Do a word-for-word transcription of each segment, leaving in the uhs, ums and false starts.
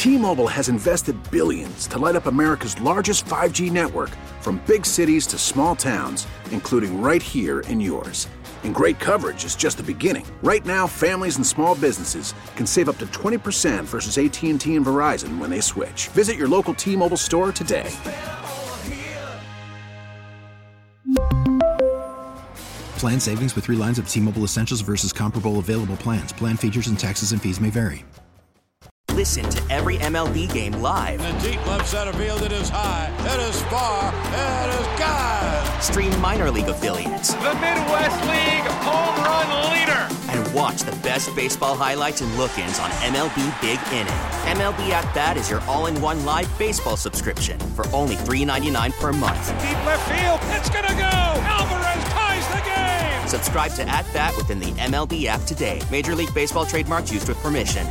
T-Mobile has invested billions to light up America's largest five G network, from big cities to small towns, including right here in yours. And great coverage is just the beginning. Right now, families and small businesses can save up to twenty percent versus A T and T and Verizon when they switch. Visit your local T-Mobile store today. Plan savings with three lines of T-Mobile Essentials versus comparable available plans. Plan features and taxes and fees may vary. Listen to every M L B game live. In the deep left center field, it is high, it is far, it is gone. Stream minor league affiliates. The Midwest League home run leader. And watch the best baseball highlights and look-ins on M L B Big Inning. M L B At Bat is your all-in-one live baseball subscription for only three dollars and ninety-nine cents per month. Deep left field, it's gonna go. Alvarez ties the game. Subscribe to At Bat within the M L B app today. Major League Baseball trademarks used with permission.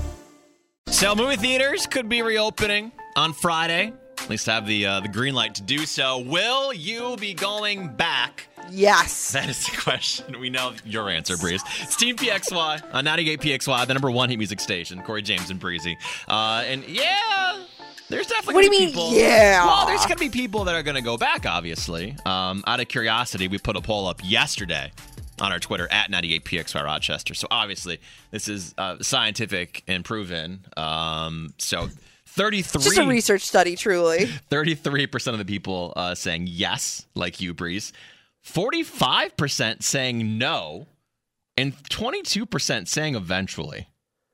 So movie theaters could be reopening on Friday. At least have the uh, the green light to do so. Will you be going back? Yes. That is the question. We know your answer, Breeze. It's Team P X Y on ninety-eight P X Y, the number one hit music station. Corey James and Breezy. Uh, and yeah, there's definitely what gonna do you be mean, people. Yeah. Well, there's going to be people that are going to go back, obviously. Um, out of curiosity, we put a poll up yesterday on our Twitter at ninety-eight P X Y Rochester. So obviously, this is uh, scientific and proven. Um, so thirty-three Just a research study, truly. thirty-three percent of the people uh, saying yes, like you, Breeze. forty-five percent saying no, and twenty-two percent saying eventually.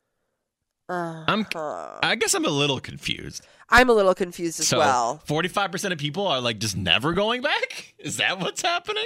Uh, I'm, I guess I'm a little confused. I'm a little confused as so well. forty-five percent of people are like just never going back? Is that what's happening?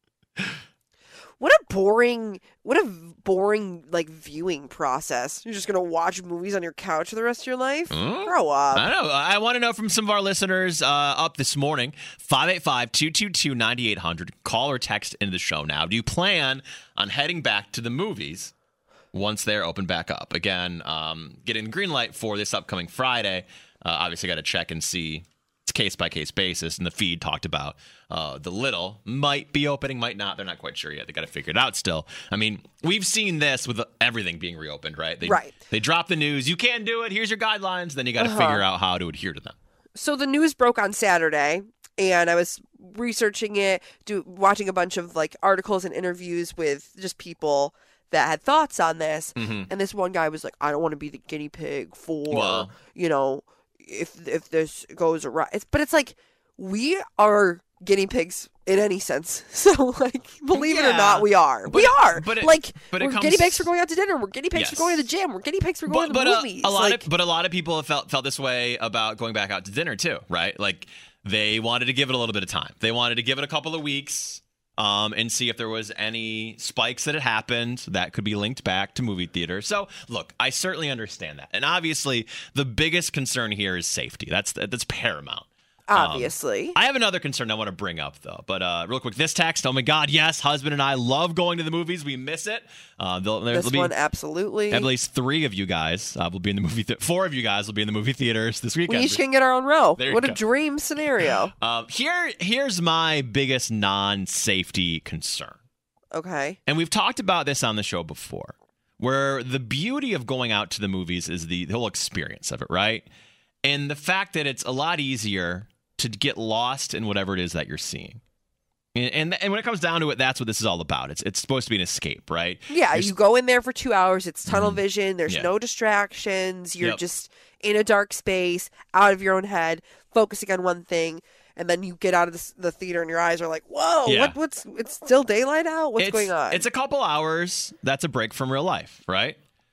What a boring, what a boring, like, viewing process. You're just going to watch movies on your couch for the rest of your life? Mm? Grow up. I don't know. I want to know from some of our listeners uh, up this morning, five eight five, two two two, nine eight hundred. Call or text into the show now. Do you plan on heading back to the movies once they're open back up? Again, um, getting the green light for this upcoming Friday. Uh, obviously, got to check and see. It's case-by-case basis, and the feed talked about uh, the Little might be opening, might not. They're not quite sure yet. They got to figure it out still. I mean, we've seen this with everything being reopened, right? They, right. They drop the news. You can do it. Here's your guidelines. Then you got to uh-huh. figure out how to adhere to them. So the news broke on Saturday, and I was researching it, do, watching a bunch of like articles and interviews with just people that had thoughts on this. Mm-hmm. And this one guy was like, I don't want to be the guinea pig for, well, you know, if if this goes right. It's, but it's like, we are guinea pigs in any sense. So, like, believe yeah, it or not, we are. But, we are. But it, like, but we're comes... guinea pigs for going out to dinner. We're guinea pigs yes. for going to the gym. We're guinea pigs for going but, to the but movies. A, a lot like, of, but a lot of people have felt, felt this way about going back out to dinner, too, right? Like, they wanted to give it a little bit of time. They wanted to give it a couple of weeks. Um, and see if there was any spikes that had happened that could be linked back to movie theaters. So, look, I certainly understand that. And obviously, the biggest concern here is safety. That's that's paramount. Obviously. Um, I have another concern I want to bring up, though. But uh, real quick, this text, oh my God, yes, husband and I love going to the movies. We miss it. Uh, there'll, this there'll be one, absolutely. At least three of you guys uh, will be in the movie theater. Four of you guys will be in the movie theaters this weekend. We each can get our own row. What a go. dream scenario. um, here, Here's my biggest non-safety concern. Okay. And we've talked about this on the show before, where the beauty of going out to the movies is the, the whole experience of it, right? And the fact that it's a lot easier to get lost in whatever it is that you're seeing. And, and and when it comes down to it, that's what this is all about. It's it's supposed to be an escape, right? Yeah, you're you go in there for two hours. It's tunnel mm-hmm. vision. There's yeah. no distractions. You're yep. just in a dark space, out of your own head, focusing on one thing. And then you get out of the, the theater and your eyes are like, whoa, yeah. what, what's it's still daylight out? What's it's, going on? It's a couple hours. That's a break from real life, right?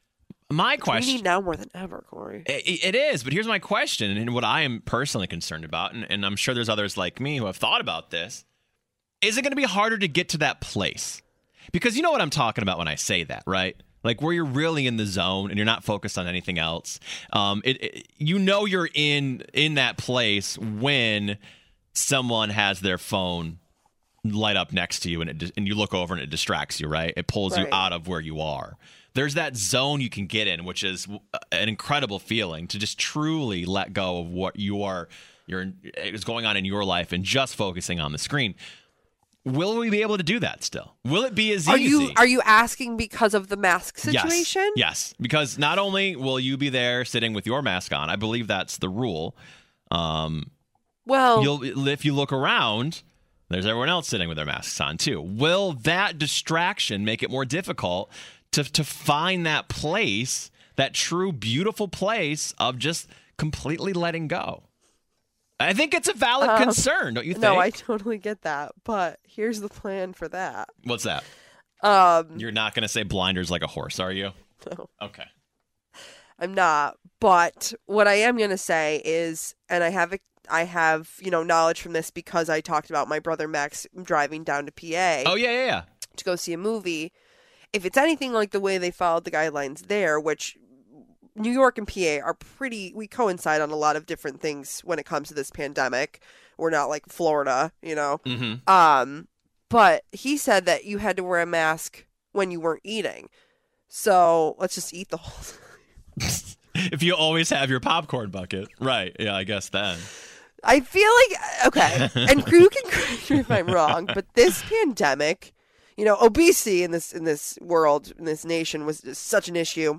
My question. We need now more than ever, Corey. It, it is, but here's my question, and what I am personally concerned about, and, and I'm sure there's others like me who have thought about this. Is it going to be harder to get to that place? Because you know what I'm talking about when I say that, right? Like where you're really in the zone and you're not focused on anything else. Um, it, it you know you're in in that place when someone has their phone light up next to you, and it and you look over and it distracts you, right? It pulls right. you out of where you are. There's that zone you can get in, which is an incredible feeling to just truly let go of what you are, you're, is going on in your life and just focusing on the screen. will we be able to do that still? Will it be as Are easy? you are you asking because of the mask situation? Yes. yes, because not only will you be there sitting with your mask on, I believe that's the rule. Um, well, you'll if you look around, there's everyone else sitting with their masks on too. Will that distraction make it more difficult to to find that place, that true beautiful place of just completely letting go? I think it's a valid um, concern, don't you think? No, I totally get that, but here's the plan for that. What's that? Um, You're not going to say blinders like a horse, are you? No. Okay. I'm not, but what I am going to say is, and I have, I have, you know, knowledge from this because I talked about my brother Max driving down to P A. Oh, yeah, yeah, yeah. To go see a movie. If it's anything like the way they followed the guidelines there, which New York and P A are pretty, we coincide on a lot of different things when it comes to this pandemic. We're not like Florida, you know? Mm-hmm. Um, but he said that you had to wear a mask when you weren't eating. So let's just eat the whole time. If you always have your popcorn bucket. Right. Yeah, I guess then. I feel like, okay, and you can correct me if I'm wrong, but this pandemic, you know, obesity in this in this world, in this nation was such an issue.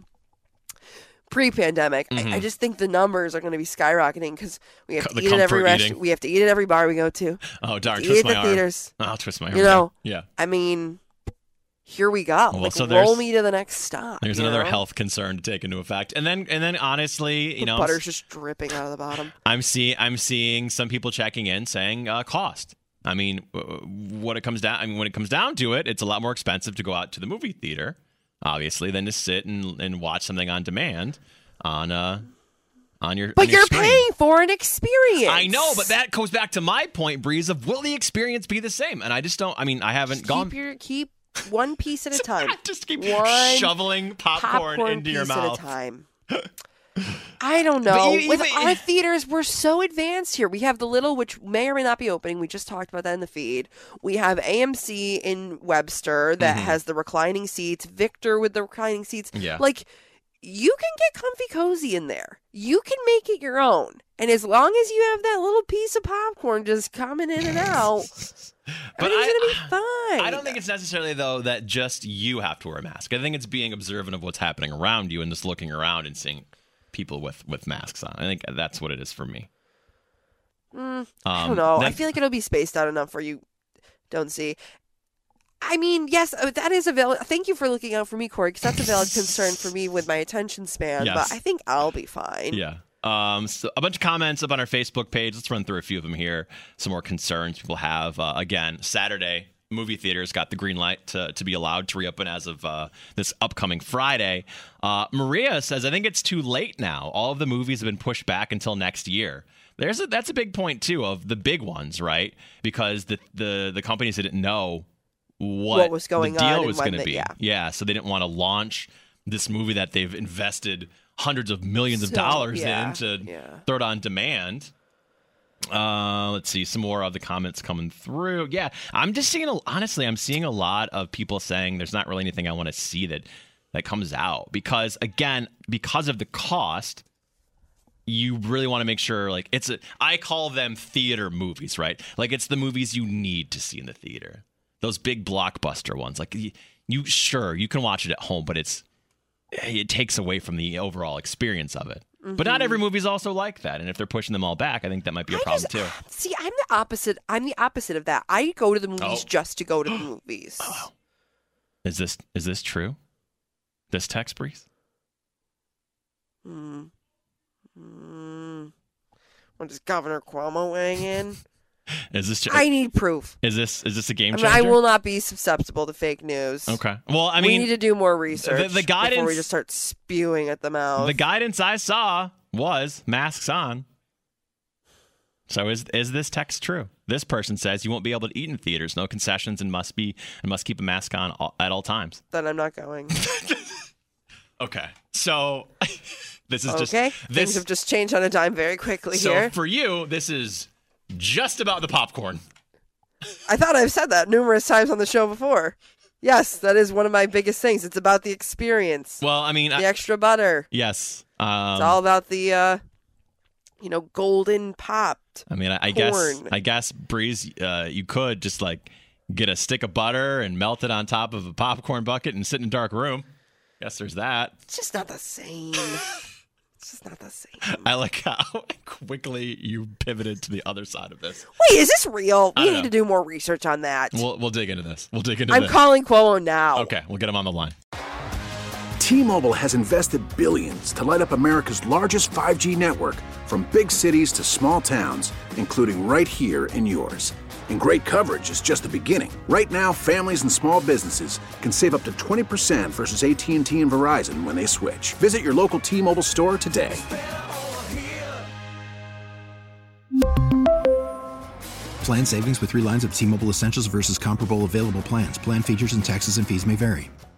Pre-pandemic, Mm-hmm. I, I just think the numbers are going to be skyrocketing because we have to The eat at every comfort restaurant. eating. We have to eat at every bar we go to. Oh, darn. Eat Twist at my the arm. theaters. Oh, I'll twist my arm. You know, Yeah. I mean, here we go. Well, like, so there's- roll me to the next stop. There's you another know? health concern to take into effect. And then and then honestly, you The know, butter's just dripping out of the bottom. I'm see I'm seeing some people checking in saying uh, cost. I mean, w- what it comes down I mean when it comes down to it, it's a lot more expensive to go out to the movie theater, obviously, than to sit and, and watch something on demand on uh on your But on your you're screen. paying for an experience. I know, but that goes back to my point, Breeze, of will the experience be the same? And I just don't. I mean, I haven't Just gone. Keep, your, keep one piece at a time. just keep One shoveling popcorn, popcorn into piece your mouth. at a time. I don't know. you- With even- our theaters, we're so advanced here. We have the Little, which may or may not be opening. We just talked about that in the feed. We have A M C in Webster that has the reclining seats. Victor with the reclining seats. Yeah. Like, you can get comfy cozy in there. You can make it your own. And as long as you have that little piece of popcorn just coming in and out, But everything's I- going to be fine. I don't think it's necessarily, though, that just you have to wear a mask. I think it's being observant of what's happening around you and just looking around and seeing people with, with masks on. I think that's what it is for me. Mm, Um, I don't know. I then- feel like it'll be spaced out enough where you don't see. I mean, yes, uh, that is a valid. Thank you for looking out for me, Corey, because that's a valid concern for me with my attention span. Yes. But I think I'll be fine. Yeah. Um, so a bunch of comments up on our Facebook page. Let's run through a few of them here. Some more concerns people have. Uh, again, Saturday, movie theaters got the green light to, to be allowed to reopen as of uh, this upcoming Friday. Uh, Maria says, I think it's too late now. All of the movies have been pushed back until next year. There's a, that's a big point, too, of the big ones, right? Because the, the, the companies didn't know what, What was going the deal on and was when going to they- be. yeah. Yeah, so they didn't want to launch this movie that they've invested hundreds of millions of So, dollars yeah, in to yeah. throw it on demand. Uh, let's see some more of the comments coming through. Yeah, I'm just seeing, a, honestly, I'm seeing a lot of people saying there's not really anything I want to see that that comes out because, again, because of the cost, you really want to make sure, like, it's a, I call them theater movies, right? Like, it's the movies you need to see in the theater. Those big blockbuster ones, like you, you sure you can watch it at home, but it's it takes away from the overall experience of it. Mm-hmm. But not every movie is also like that, and if they're pushing them all back, I think that might be a I problem just- too. See, I'm the opposite. I'm the opposite of that. I go to the movies Oh. just to go to the movies. Oh. Is this is this true? This text, Breeze? Hmm. Hmm. What does Governor Cuomo weighing in? Is this I need proof. is this is this a game I mean, changer? I will not be susceptible to fake news. Okay. Well, I we mean, need to do more research the before we guidance- just start spewing at the mouth. the guidance I saw was masks on. So is is this text true? This person says you won't be able to eat in theaters, no concessions, and must be and must keep a mask on all, at all times. Then I'm not going. Okay, so this is Okay, just things this. have just changed on a dime very quickly So here. for you, this is just about the popcorn. I thought I've said that numerous times on the show before. Yes, that is one of my biggest things. It's about the experience, Well, I mean, the I, extra butter. yes. Um, It's all about the, uh, you know, golden popped. I mean, I, I guess, corn. I guess, Breeze, uh, you could just like get a stick of butter and melt it on top of a popcorn bucket and sit in a dark room. Guess there's that. It's just not the same. It's just not the same. I like how quickly you pivoted to the other side of this. Wait, is this real? I We don't need know. to do more research on that. We'll we'll dig into this. We'll dig into I'm this. calling Cuomo now. Okay, we'll get him on the line. T-Mobile has invested billions to light up America's largest five G network, from big cities to small towns, including right here in yours. And great coverage is just the beginning. Right now, families and small businesses can save up to twenty percent versus A T and T and Verizon when they switch. Visit your local T-Mobile store today. Plan savings with three lines of T-Mobile Essentials versus comparable available plans. Plan features and taxes and fees may vary.